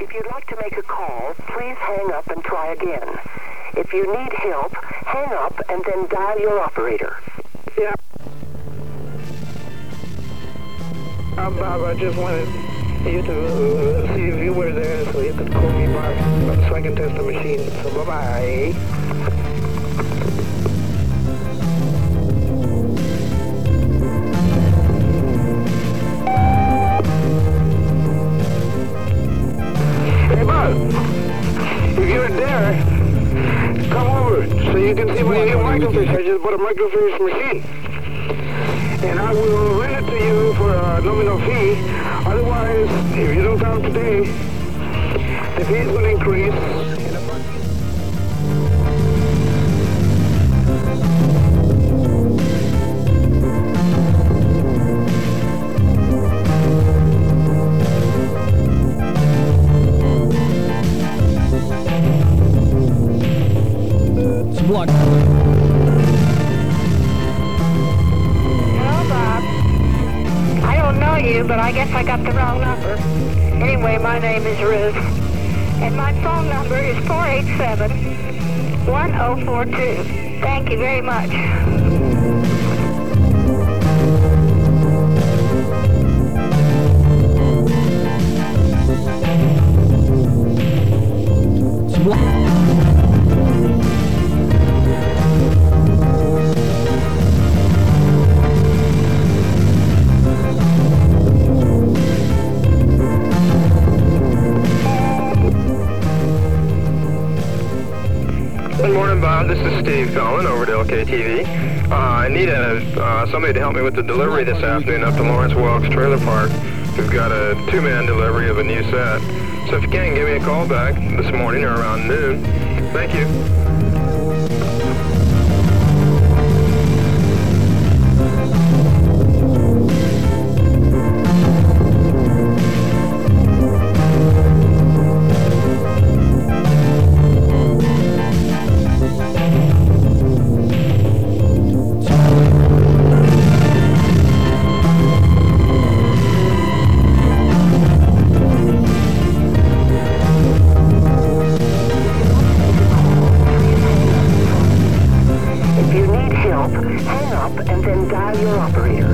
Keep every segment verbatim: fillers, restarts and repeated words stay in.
If you'd like to make a call, please hang up and try again. If you need help, hang up and then dial your operator. Yeah. I'm Bob. I just wanted you to uh, see if you were there so you could call me back so I can test the machine. So bye-bye. Hey, Bob. If you're there, come over so you can see my new microfiche. I just bought a microfiche machine. And I will rent it to you for a nominal fee. Otherwise, if you don't come today, the fees will increase. It's what? You, but I guess I got the wrong number. Anyway, my name is Ruth, and my phone number is four eight seven, one oh four two. Thank you very much. Good morning, Bob. This is Steve calling over to L K T V. Uh, I need a, uh, somebody to help me with the delivery this afternoon up to Lawrence Welks Trailer Park. We've got a two-man delivery of a new set. So if you can, give me a call back this morning or around noon. Thank you. And then dial your operator.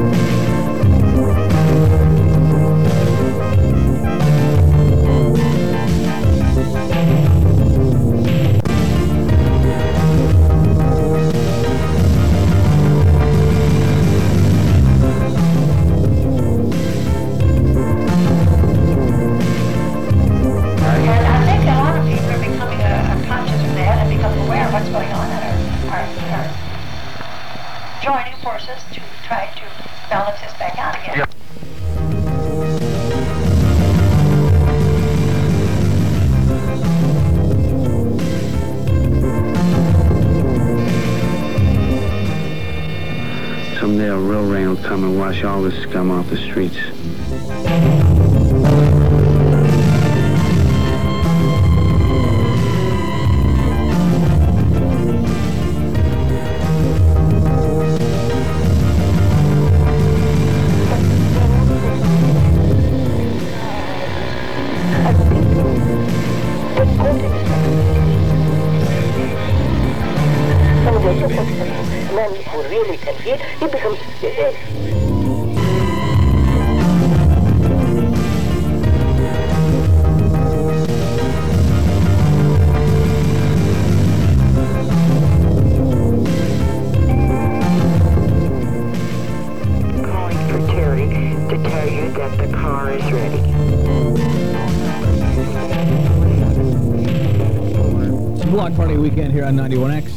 Joining forces to try to balance this back out again. Yep. Someday a real rain will come and wash all this scum off the streets. And then who really can see it, it becomes... Calling for Terry to tell you that the car is ready. It's Block Party Weekend here on ninety-one X.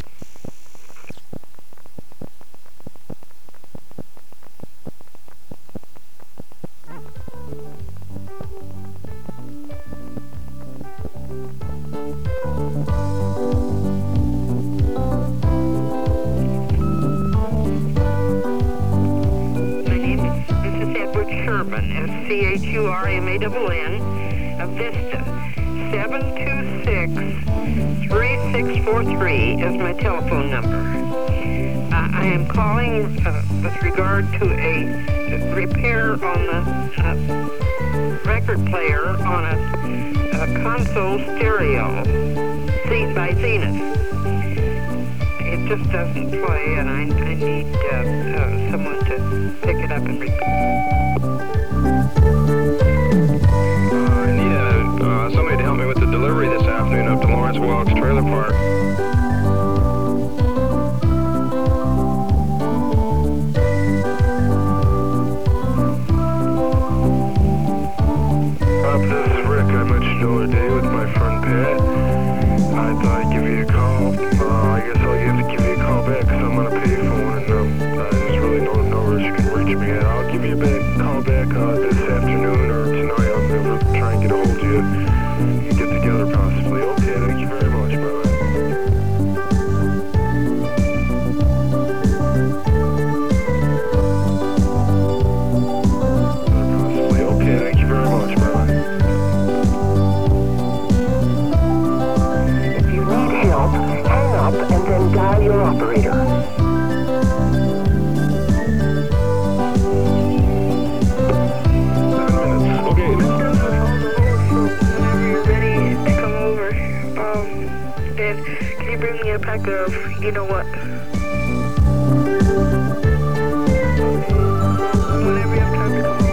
C H U R M A N N, of Vista. seven two six, three six four three is my telephone number. Uh, I am calling uh, with regard to a repair on the uh, record player on a, a a console stereo seen by Zenith. It just doesn't play, and I, I need uh, uh, someone to pick it up and repeat. Uh, I need a, uh, somebody to help me with the delivery this afternoon up to Lawrence Welks Trailer Park. Bob, this is Rick. I met you the other day with my friend Pat. I thought I'd give you a call. Uh, I guess I'll have to give you a call back because I'm on a payphone and um, uh, there's really no numbers you can reach me at. I'll give you a back, call back uh, this afternoon or tonight. I'll never try and get a hold of you. We can get together possibly. Okay, thank you very much, brother. Possibly. Okay, thank you very much, brother. If you need help, hang up and then dial your operator. Seven minutes. Okay. Whenever you're ready to come over, um, and can you bring me a pack of, you know what? Whenever you have time to come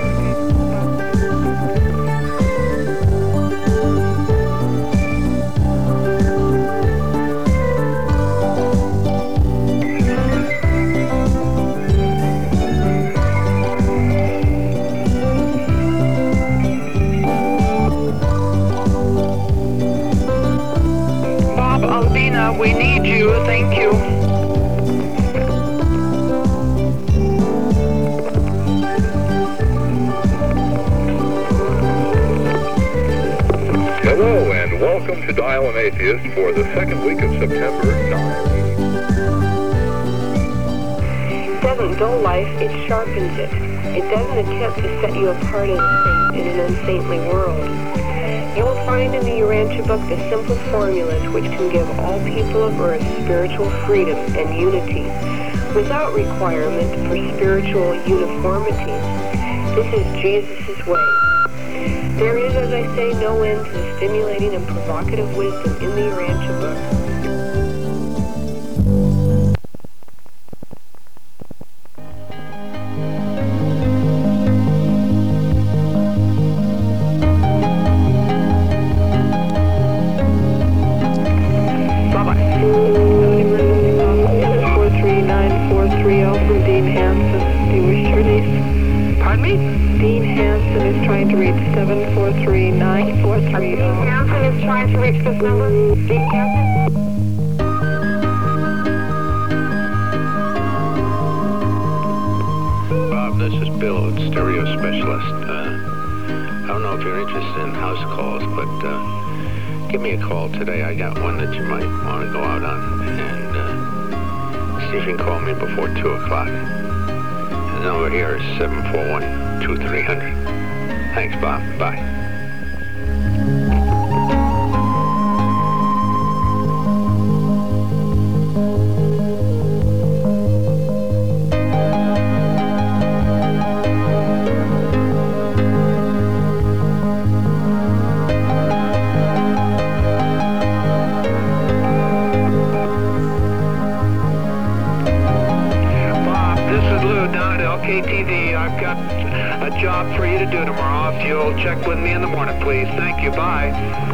Bob, Albina, we need you. Thank you. Hello and welcome to Dial an Atheist for the second week of September. It doesn't dull life, it sharpens it. It doesn't attempt to set you apart as a saint in an unsaintly world. You will find in the Urantia book the simple formulas which can give all people of earth spiritual freedom and unity without requirement for spiritual uniformity. This is Jesus' way. There is, as I say, no end to the stimulating and provocative wisdom in the Urantia book. four three nine four three zero from Dean Hansen. Do you wish to release? Pardon me? Dean Hansen is trying to reach seven four three nine four three zero. Dean Hansen is trying to reach this number. Dean Hansen? Bob, this is Bill, stereo specialist. Uh, I don't know if you're interested in house calls, but uh, give me a call today. I got one that you might want to go out on, and uh, see if you can call me before two o'clock. The number here is seven four one, two three zero zero. Thanks, Bob. Bye. K T V, I've got a job for you to do tomorrow. If you'll check with me in the morning, please. Thank you. Bye.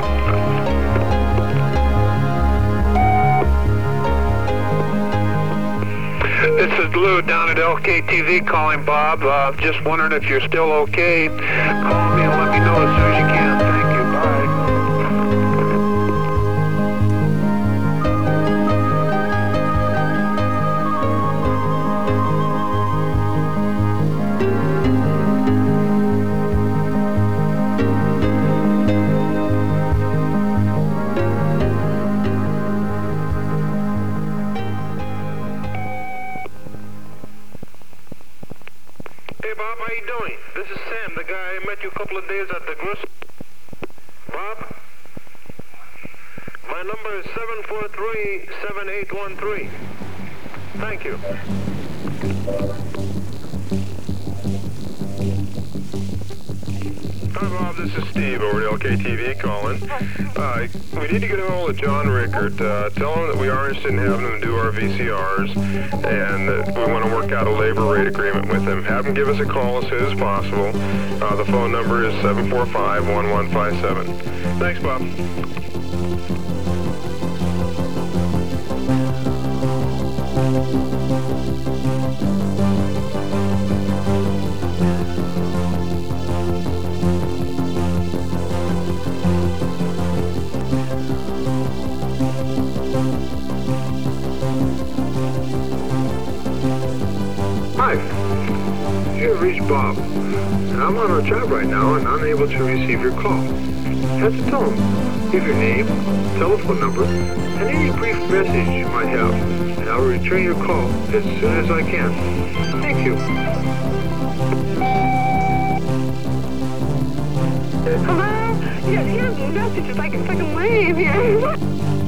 This is Lou down at L K T V calling Bob. Uh, just wondering if you're still okay. Call me and let me know as soon as you can. Thank you. Bye. Hey Bob, how you doing? This is Sam, the guy I met you a couple of days at the grocery. Bob? My number is seven four three, seven eight one three. Thank you. Hi, Bob. This is Steve over at L K T V calling. Uh, we need to get a hold of John Rickert. Uh, tell him that we are interested in having him do our V C Rs and that we want to work out a labor rate agreement with him. Have him give us a call as soon as possible. Uh, the phone number is seven four five, one one five seven. Thanks, Bob. Hi, you have reached Bob, and I'm on a job right now and unable to receive your call. Have to tell him, leave your name, telephone number, and any brief message you might have, and I'll return your call as soon as I can. Thank you. Hello? Yeah, your message is like a second wave here.